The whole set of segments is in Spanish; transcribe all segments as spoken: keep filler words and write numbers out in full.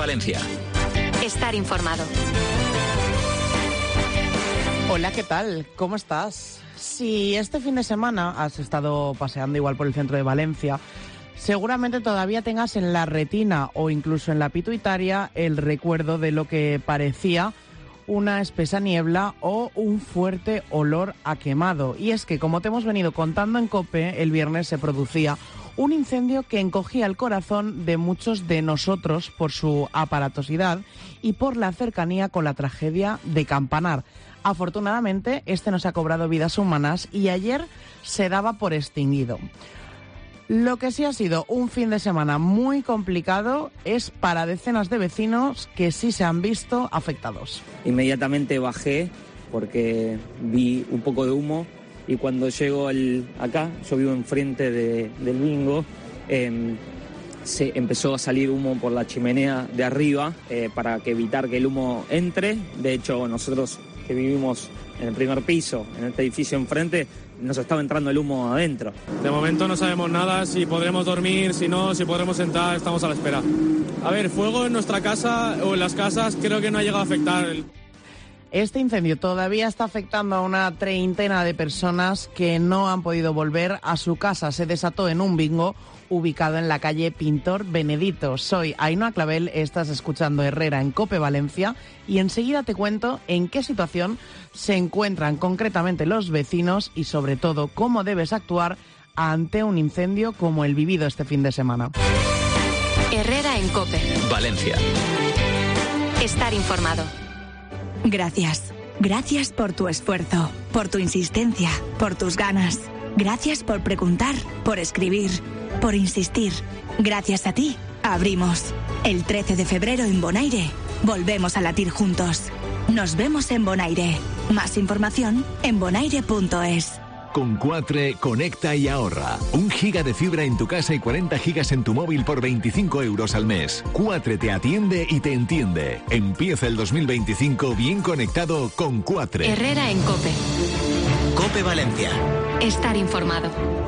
Valencia. Estar informado. Hola, ¿qué tal? ¿Cómo estás? Si este fin de semana has estado paseando igual por el centro de Valencia, seguramente todavía tengas en la retina o incluso en la pituitaria el recuerdo de lo que parecía una espesa niebla o un fuerte olor a quemado. Y es que, como te hemos venido contando en COPE, el viernes se producía un incendio que encogía el corazón de muchos de nosotros por su aparatosidad y por la cercanía con la tragedia de Campanar. Afortunadamente, este no se ha cobrado vidas humanas y ayer se daba por extinguido. Lo que sí ha sido un fin de semana muy complicado es para decenas de vecinos que sí se han visto afectados. Inmediatamente bajé porque vi un poco de humo y cuando llego al, acá, yo vivo enfrente de, del bingo, eh, se empezó a salir humo por la chimenea de arriba eh, para que evitar que el humo entre. De hecho, nosotros que vivimos en el primer piso, en este edificio enfrente, nos estaba entrando el humo adentro. De momento no sabemos nada, si podremos dormir, si no, si podremos entrar, estamos a la espera. A ver, fuego en nuestra casa o en las casas creo que no ha llegado a afectar. Este incendio todavía está afectando a una treintena de personas que no han podido volver a su casa. Se desató en un bingo ubicado en la calle Pintor Benedito. Soy Ainhoa Clavel, estás escuchando Herrera en COPE Valencia y enseguida te cuento en qué situación se encuentran concretamente los vecinos y sobre todo cómo debes actuar ante un incendio como el vivido este fin de semana. Herrera en COPE Valencia. Estar informado. Gracias. Gracias por tu esfuerzo, por tu insistencia, por tus ganas. Gracias por preguntar, por escribir, por insistir. Gracias a ti, abrimos. El trece de febrero en Bonaire, volvemos a latir juntos. Nos vemos en Bonaire. Más información en bonaire punto es. Con Quatre, conecta y ahorra. Un giga de fibra en tu casa y cuarenta gigas en tu móvil por veinticinco euros al mes. Quatre te atiende y te entiende. Empieza el dos mil veinticinco bien conectado con Quatre. Herrera en COPE. COPE Valencia. Estar informado.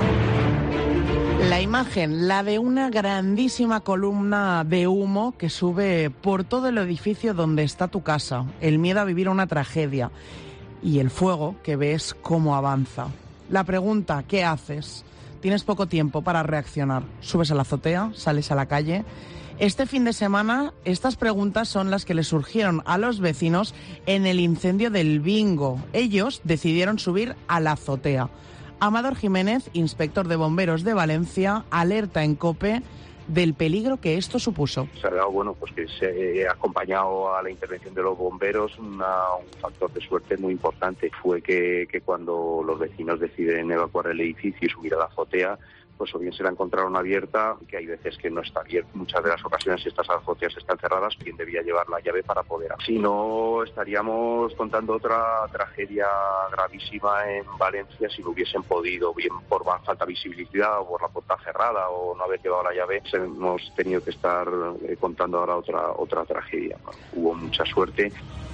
La imagen, la de una grandísima columna de humo que sube por todo el edificio donde está tu casa. El miedo a vivir una tragedia. Y el fuego que ves cómo avanza. La pregunta, ¿qué haces? Tienes poco tiempo para reaccionar. ¿Subes a la azotea? ¿Sales a la calle? Este fin de semana, estas preguntas son las que le surgieron a los vecinos en el incendio del bingo. Ellos decidieron subir a la azotea. Amador Jiménez, inspector de bomberos de Valencia, alerta en COPE del peligro que esto supuso. Se ha dado, bueno, pues que se ha acompañado a la intervención de los bomberos una, un factor de suerte muy importante. Fue que, que cuando los vecinos deciden evacuar el edificio y subir a la azotea, pues o bien se la encontraron abierta, que hay veces que no está abierta. Muchas de las ocasiones, si estas azoteas están cerradas, quien debía llevar la llave para poder. Si no, estaríamos contando otra tragedia gravísima en Valencia si no hubiesen podido, bien por falta de visibilidad o por la puerta cerrada o no haber llevado la llave. Hemos tenido que estar eh, contando ahora otra, otra tragedia. Hubo mucha suerte.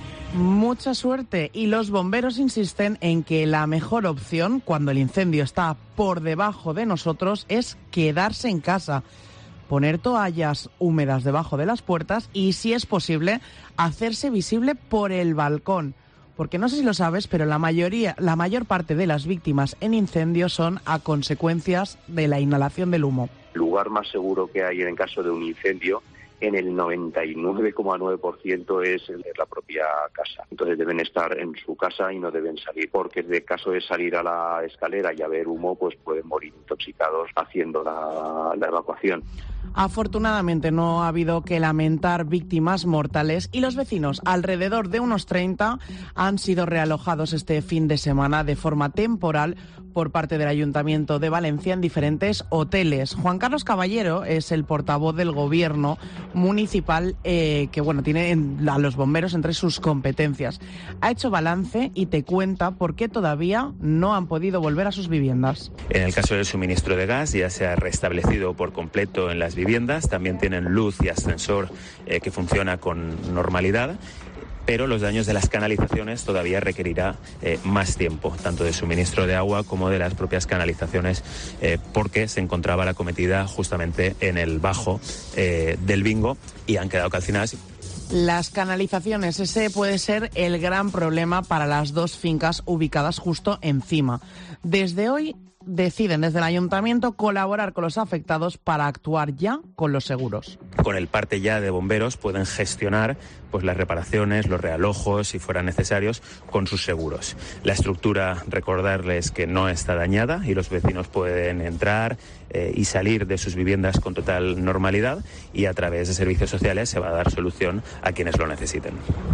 Mucha suerte y los bomberos insisten en que la mejor opción cuando el incendio está por debajo de nosotros es quedarse en casa, poner toallas húmedas debajo de las puertas y, si es posible, hacerse visible por el balcón. Porque no sé si lo sabes, pero la mayoría, la mayor parte de las víctimas en incendios son a consecuencias de la inhalación del humo. El lugar más seguro que hay en caso de un incendio, en el noventa y nueve coma nueve por ciento es la propia casa. Entonces deben estar en su casa y no deben salir, porque en el caso de salir a la escalera y haber humo, pues pueden morir intoxicados haciendo la, la evacuación. Afortunadamente no ha habido que lamentar víctimas mortales y los vecinos, alrededor de unos treinta, han sido realojados este fin de semana de forma temporal por parte del Ayuntamiento de Valencia en diferentes hoteles. Juan Carlos Caballero es el portavoz del Gobierno municipal eh, que bueno tiene en, a los bomberos entre sus competencias. Ha hecho balance y te cuenta por qué todavía no han podido volver a sus viviendas. En el caso del suministro de gas ya se ha restablecido por completo en las viviendas, también tienen luz y ascensor eh, que funciona con normalidad. pero los daños de las canalizaciones todavía requerirá eh, más tiempo, tanto de suministro de agua como de las propias canalizaciones, eh, porque se encontraba la acometida justamente en el bajo eh, del bingo y han quedado calcinadas. Las canalizaciones, ese puede ser el gran problema para las dos fincas ubicadas justo encima. Desde hoy deciden desde el ayuntamiento colaborar con los afectados para actuar ya con los seguros. Con el parte ya de bomberos pueden gestionar pues las reparaciones, los realojos, si fueran necesarios, con sus seguros. La estructura, recordarles que no está dañada y los vecinos pueden entrar eh, y salir de sus viviendas con total normalidad, y a través de servicios sociales se va a dar solución a quienes lo necesiten.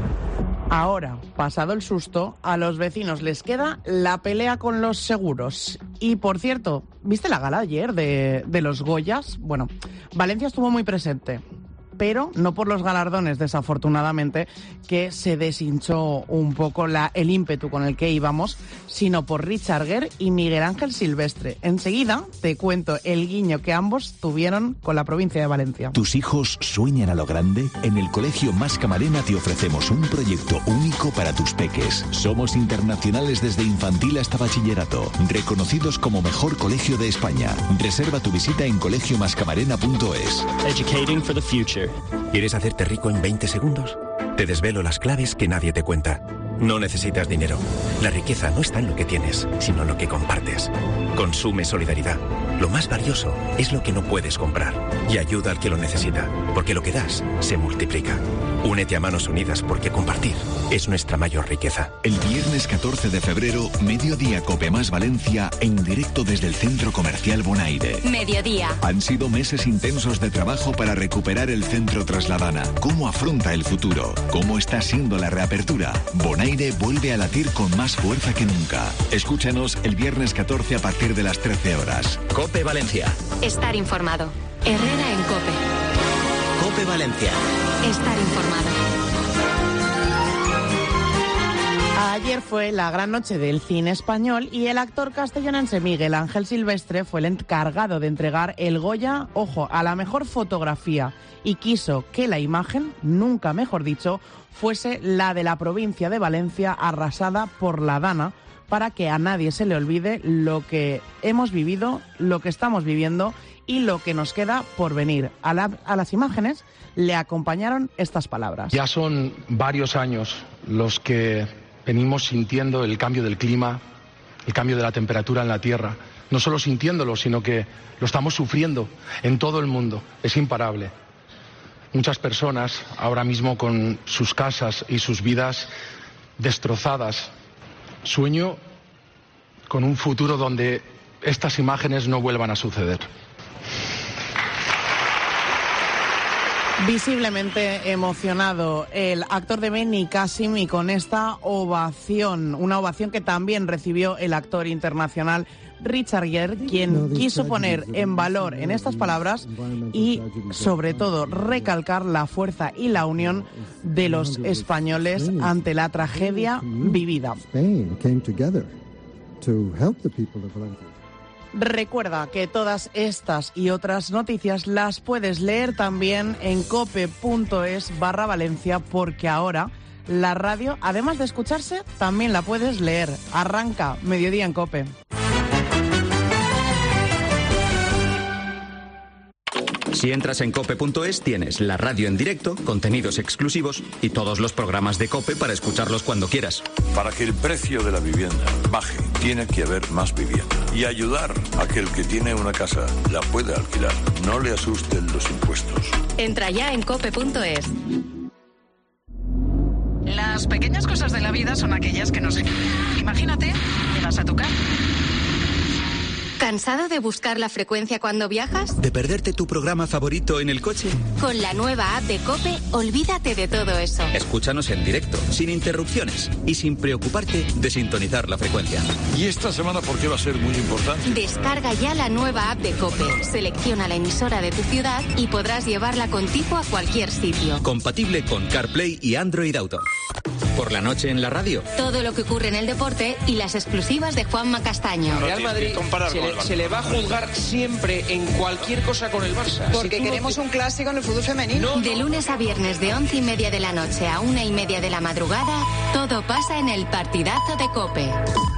Ahora, pasado el susto, a los vecinos les queda la pelea con los seguros. Y, por cierto, ¿viste la gala ayer de, de los Goyas? Bueno, Valencia estuvo muy presente, pero no por los galardones, desafortunadamente, que se deshinchó un poco la, el ímpetu con el que íbamos, sino por Richard Gere y Miguel Ángel Silvestre. Enseguida te cuento el guiño que ambos tuvieron con la provincia de Valencia. ¿Tus hijos sueñan a lo grande? En el Colegio Mas Camarena te ofrecemos un proyecto único para tus peques. Somos internacionales desde infantil hasta bachillerato, reconocidos como mejor colegio de España. Reserva tu visita en colegio mas camarena punto es. Educating for the future. ¿Quieres hacerte rico en veinte segundos? Te desvelo las claves que nadie te cuenta. No necesitas dinero. La riqueza no está en lo que tienes, sino en lo que compartes. Consume solidaridad. Lo más valioso es lo que no puedes comprar. Y ayuda al que lo necesita, porque lo que das se multiplica. Únete a Manos Unidas, porque compartir es nuestra mayor riqueza. El viernes catorce de febrero, Mediodía Cope Más Valencia, en directo desde el Centro Comercial Bonaire. Mediodía. Han sido meses intensos de trabajo para recuperar el centro Trasladana. ¿Cómo afronta el futuro? ¿Cómo está siendo la reapertura? Bonaire vuelve a latir con más fuerza que nunca. Escúchanos el viernes catorce a partir de las trece horas. Cope Valencia. Estar informado. Herrera en Cope. Cope Valencia. Estar informado. Ayer fue la gran noche del cine español y el actor castellonense Miguel Ángel Silvestre fue el encargado de entregar el Goya, ojo, a la mejor fotografía, y quiso que la imagen, nunca mejor dicho, fuese la de la provincia de Valencia arrasada por la Dana, para que a nadie se le olvide lo que hemos vivido, lo que estamos viviendo y lo que nos queda por venir. A, la, a las imágenes le acompañaron estas palabras. Ya son varios años los que venimos sintiendo el cambio del clima, el cambio de la temperatura en la Tierra. No solo sintiéndolo, sino que lo estamos sufriendo en todo el mundo. Es imparable. Muchas personas ahora mismo con sus casas y sus vidas destrozadas. Sueño con un futuro donde estas imágenes no vuelvan a suceder. Visiblemente emocionado el actor de Beni Kassim, y con esta ovación, una ovación que también recibió el actor internacional Richard Gere, quien quiso poner en valor en estas palabras y sobre todo recalcar la fuerza y la unión de los españoles ante la tragedia vivida. Recuerda que todas estas y otras noticias las puedes leer también en cope.es barra Valencia, porque ahora la radio, además de escucharse, también la puedes leer. Arranca Mediodía en Cope. Si entras en cope punto es, tienes la radio en directo, contenidos exclusivos y todos los programas de COPE para escucharlos cuando quieras. Para que el precio de la vivienda baje, tiene que haber más vivienda. Y ayudar a que el que tiene una casa la pueda alquilar. No le asusten los impuestos. Entra ya en cope punto es. Las pequeñas cosas de la vida son aquellas que nos... Imagínate, llegas a tu casa. ¿Cansado de buscar la frecuencia cuando viajas? ¿De perderte tu programa favorito en el coche? Con la nueva app de COPE, olvídate de todo eso. Escúchanos en directo, sin interrupciones y sin preocuparte de sintonizar la frecuencia. ¿Y esta semana por qué va a ser muy importante? Descarga ya la nueva app de COPE, selecciona la emisora de tu ciudad y podrás llevarla contigo a cualquier sitio. Compatible con CarPlay y Android Auto. Por la noche en la radio. Todo lo que ocurre en el deporte y las exclusivas de Juanma Castaño. Real Madrid se le, se le va a juzgar siempre en cualquier cosa con el Barça. Porque si queremos no... un clásico en el fútbol femenino. De lunes a viernes de once y media de la noche a una y media de la madrugada, todo pasa en el partidazo de COPE.